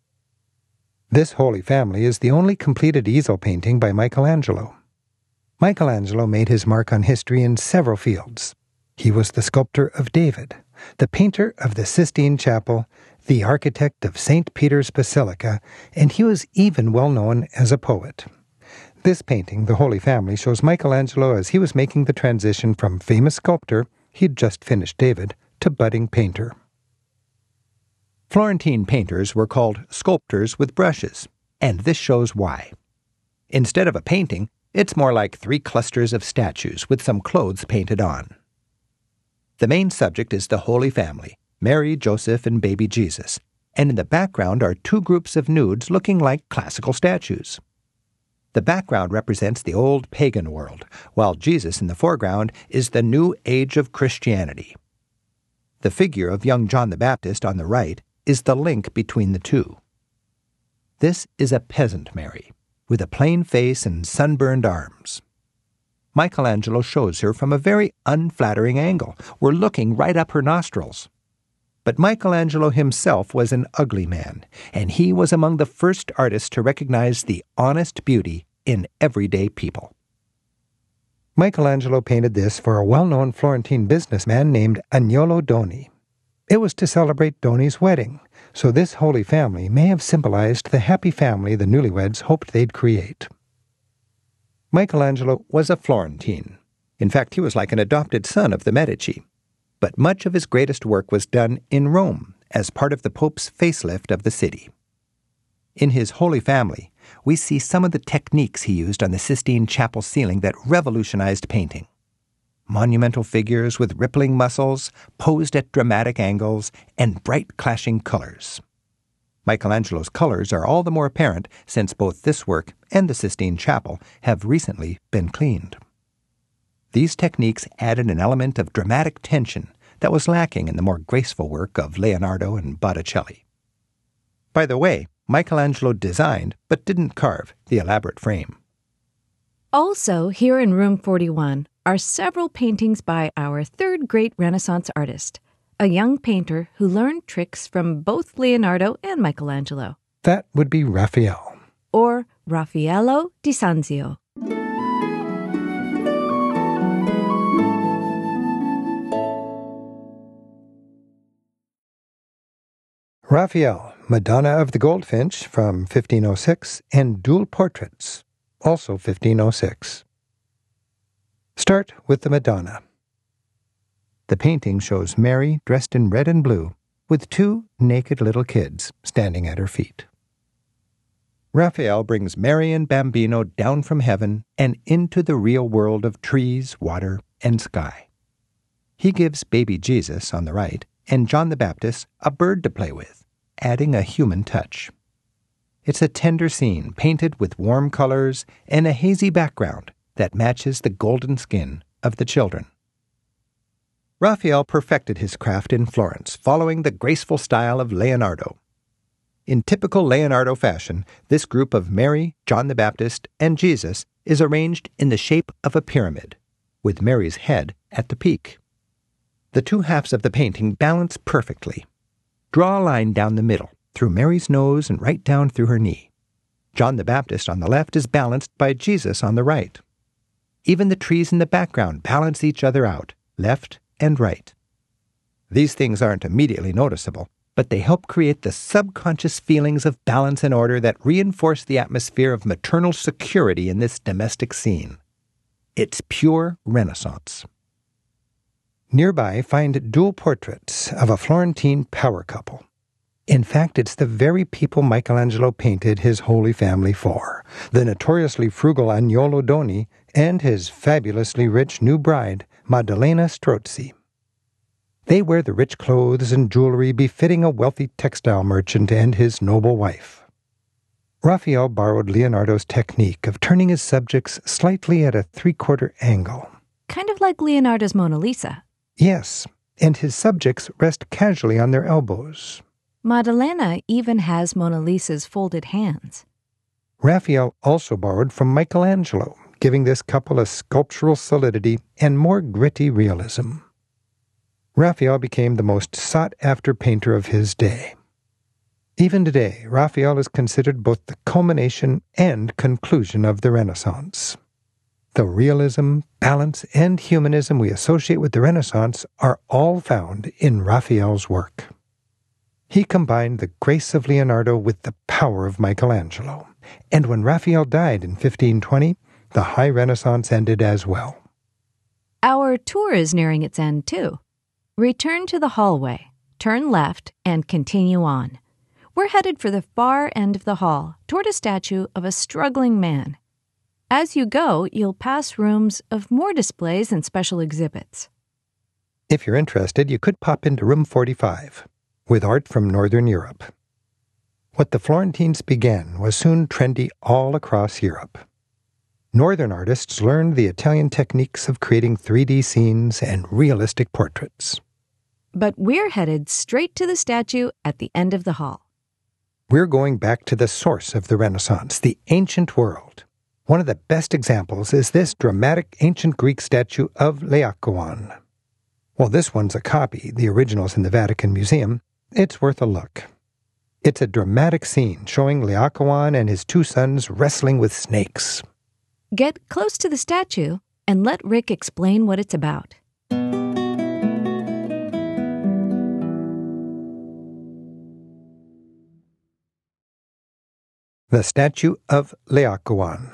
This Holy Family is the only completed easel painting by Michelangelo. Michelangelo made his mark on history in several fields. He was the sculptor of David, the painter of the Sistine Chapel, the architect of Saint Peter's Basilica, and he was even well known as a poet. This painting, The Holy Family, shows Michelangelo as he was making the transition from famous sculptor, he'd just finished David, to budding painter. Florentine painters were called sculptors with brushes, and this shows why. Instead of a painting, it's more like three clusters of statues with some clothes painted on. The main subject is the Holy Family, Mary, Joseph, and baby Jesus, and in the background are two groups of nudes looking like classical statues. The background represents the old pagan world, while Jesus in the foreground is the new age of Christianity. The figure of young John the Baptist on the right is the link between the two. This is a peasant Mary, with a plain face and sunburned arms. Michelangelo shows her from a very unflattering angle. We're looking right up her nostrils. But Michelangelo himself was an ugly man, and he was among the first artists to recognize the honest beauty in everyday people. Michelangelo painted this for a well-known Florentine businessman named Agnolo Doni. It was to celebrate Doni's wedding, so this Holy Family may have symbolized the happy family the newlyweds hoped they'd create. Michelangelo was a Florentine. In fact, he was like an adopted son of the Medici. But much of his greatest work was done in Rome as part of the Pope's facelift of the city. In his Holy Family, we see some of the techniques he used on the Sistine Chapel ceiling that revolutionized painting. Monumental figures with rippling muscles, posed at dramatic angles, and bright clashing colors. Michelangelo's colors are all the more apparent since both this work and the Sistine Chapel have recently been cleaned. These techniques added an element of dramatic tension that was lacking in the more graceful work of Leonardo and Botticelli. By the way, Michelangelo designed, but didn't carve, the elaborate frame. Also, here in Room forty-one are several paintings by our third great Renaissance artist, a young painter who learned tricks from both Leonardo and Michelangelo. That would be Raphael. Or Raffaello di Sanzio. Raphael, Madonna of the Goldfinch from fifteen oh six, and Dual Portraits, also fifteen oh six. Start with the Madonna. The painting shows Mary dressed in red and blue, with two naked little kids standing at her feet. Raphael brings Mary and Bambino down from heaven and into the real world of trees, water, and sky. He gives baby Jesus on the right and John the Baptist a bird to play with, adding a human touch. It's a tender scene painted with warm colors and a hazy background that matches the golden skin of the children. Raphael perfected his craft in Florence, following the graceful style of Leonardo. In typical Leonardo fashion, this group of Mary, John the Baptist, and Jesus is arranged in the shape of a pyramid, with Mary's head at the peak. The two halves of the painting balance perfectly. Draw a line down the middle, through Mary's nose and right down through her knee. John the Baptist on the left is balanced by Jesus on the right. Even the trees in the background balance each other out, left and right. These things aren't immediately noticeable, but they help create the subconscious feelings of balance and order that reinforce the atmosphere of maternal security in this domestic scene. It's pure Renaissance. Nearby, find dual portraits of a Florentine power couple. In fact, it's the very people Michelangelo painted his Holy Family for, the notoriously frugal Agnolo Doni and his fabulously rich new bride, Maddalena Strozzi. They wear the rich clothes and jewelry befitting a wealthy textile merchant and his noble wife. Raphael borrowed Leonardo's technique of turning his subjects slightly at a three-quarter angle. Kind of like Leonardo's Mona Lisa. Yes, and his subjects rest casually on their elbows. Maddalena even has Mona Lisa's folded hands. Raphael also borrowed from Michelangelo, giving this couple a sculptural solidity and more gritty realism. Raphael became the most sought-after painter of his day. Even today, Raphael is considered both the culmination and conclusion of the Renaissance. The realism, balance, and humanism we associate with the Renaissance are all found in Raphael's work. He combined the grace of Leonardo with the power of Michelangelo, and when Raphael died in fifteen twenty, the High Renaissance ended as well. Our tour is nearing its end, too. Return to the hallway, turn left, and continue on. We're headed for the far end of the hall, toward a statue of a struggling man. As you go, you'll pass rooms of more displays and special exhibits. If you're interested, you could pop into room forty-five, with art from Northern Europe. What the Florentines began was soon trendy all across Europe. Northern artists learned the Italian techniques of creating three D scenes and realistic portraits. But we're headed straight to the statue at the end of the hall. We're going back to the source of the Renaissance, the ancient world. One of the best examples is this dramatic ancient Greek statue of Laocoon. While this one's a copy, the original's in the Vatican Museum, it's worth a look. It's a dramatic scene showing Laocoon and his two sons wrestling with snakes. Get close to the statue and let Rick explain what it's about. The statue of Laocoon.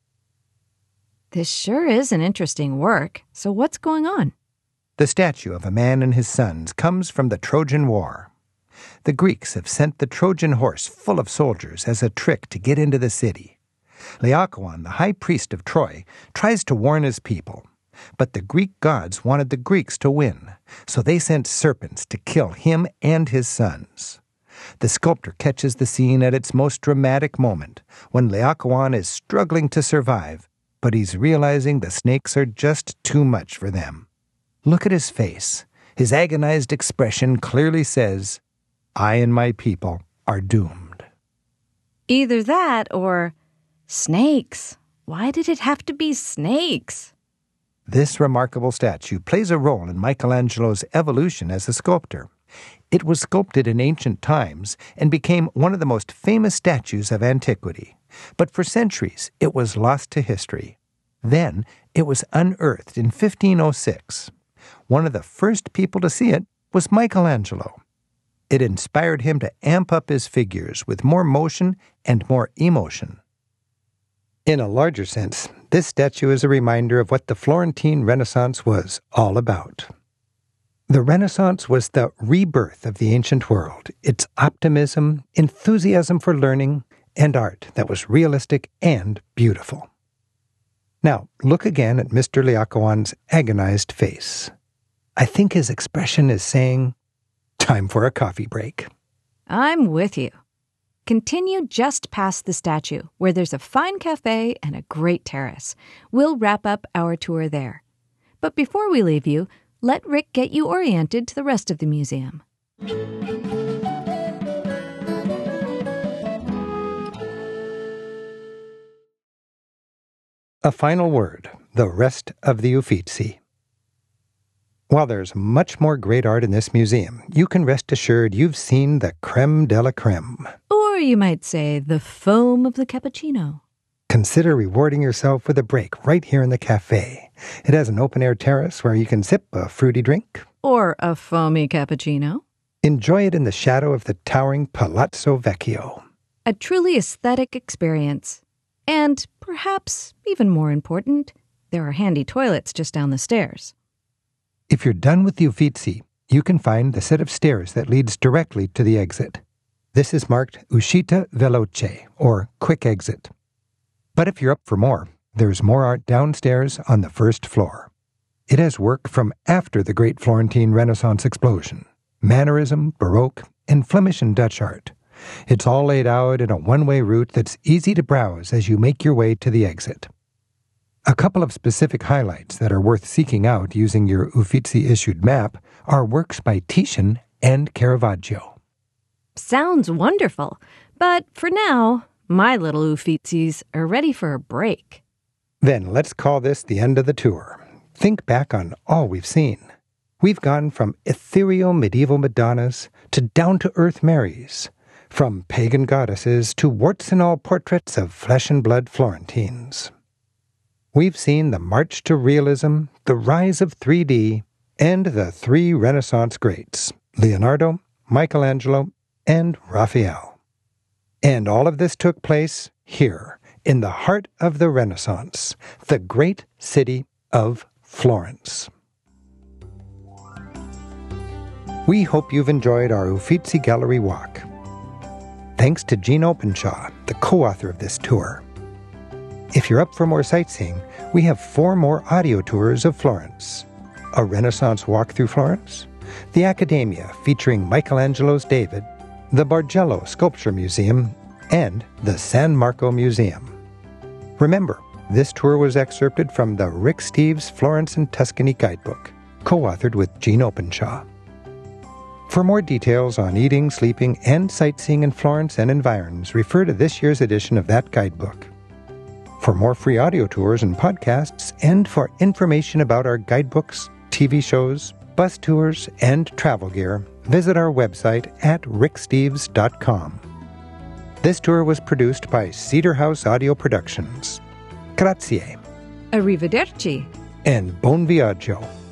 This sure is an interesting work. So what's going on? The statue of a man and his sons comes from the Trojan War. The Greeks have sent the Trojan horse full of soldiers as a trick to get into the city. Laocoon, the high priest of Troy, tries to warn his people. But the Greek gods wanted the Greeks to win, so they sent serpents to kill him and his sons. The sculptor catches the scene at its most dramatic moment, when Laocoon is struggling to survive, but he's realizing the snakes are just too much for them. Look at his face. His agonized expression clearly says, "I and my people are doomed." Either that or snakes. Why did it have to be snakes? This remarkable statue plays a role in Michelangelo's evolution as a sculptor. It was sculpted in ancient times and became one of the most famous statues of antiquity. But for centuries, it was lost to history. Then, it was unearthed in fifteen oh six. One of the first people to see it was Michelangelo. It inspired him to amp up his figures with more motion and more emotion. In a larger sense, this statue is a reminder of what the Florentine Renaissance was all about. The Renaissance was the rebirth of the ancient world, its optimism, enthusiasm for learning, and art that was realistic and beautiful. Now, look again at Mister Laocoon's agonized face. I think his expression is saying, "Time for a coffee break." I'm with you. Continue just past the statue, where there's a fine cafe and a great terrace. We'll wrap up our tour there. But before we leave you, let Rick get you oriented to the rest of the museum. A final word, the rest of the Uffizi. While there's much more great art in this museum, you can rest assured you've seen the creme de la creme. Or you might say the foam of the cappuccino. Consider rewarding yourself with a break right here in the cafe. It has an open-air terrace where you can sip a fruity drink. Or a foamy cappuccino. Enjoy it in the shadow of the towering Palazzo Vecchio. A truly aesthetic experience. And perhaps even more important, there are handy toilets just down the stairs. If you're done with the Uffizi, you can find the set of stairs that leads directly to the exit. This is marked Uscita Veloce, or Quick Exit. But if you're up for more, there's more art downstairs on the first floor. It has work from after the great Florentine Renaissance explosion, Mannerism, Baroque, and Flemish and Dutch art. It's all laid out in a one-way route that's easy to browse as you make your way to the exit. A couple of specific highlights that are worth seeking out using your Uffizi-issued map are works by Titian and Caravaggio. Sounds wonderful, but for now, my little Ufizzis are ready for a break. Then let's call this the end of the tour. Think back on all we've seen. We've gone from ethereal medieval Madonnas to down-to-earth Marys, from pagan goddesses to warts-and-all portraits of flesh-and-blood Florentines. We've seen the march to realism, the rise of three D, and the three Renaissance greats, Leonardo, Michelangelo, and Raphael. And all of this took place here, in the heart of the Renaissance, the great city of Florence. We hope you've enjoyed our Uffizi Gallery walk. Thanks to Jean Openshaw, the co-author of this tour. If you're up for more sightseeing, we have four more audio tours of Florence. A Renaissance walk through Florence, the Accademia featuring Michelangelo's David, the Bargello Sculpture Museum, and the San Marco Museum. Remember, this tour was excerpted from the Rick Steves Florence and Tuscany Guidebook, co-authored with Jean Openshaw. For more details on eating, sleeping, and sightseeing in Florence and environs, refer to this year's edition of that guidebook. For more free audio tours and podcasts, and for information about our guidebooks, T V shows, bus tours, and travel gear, visit our website at rick steves dot com. This tour was produced by Cedar House Audio Productions. Grazie. Arrivederci. And buon viaggio.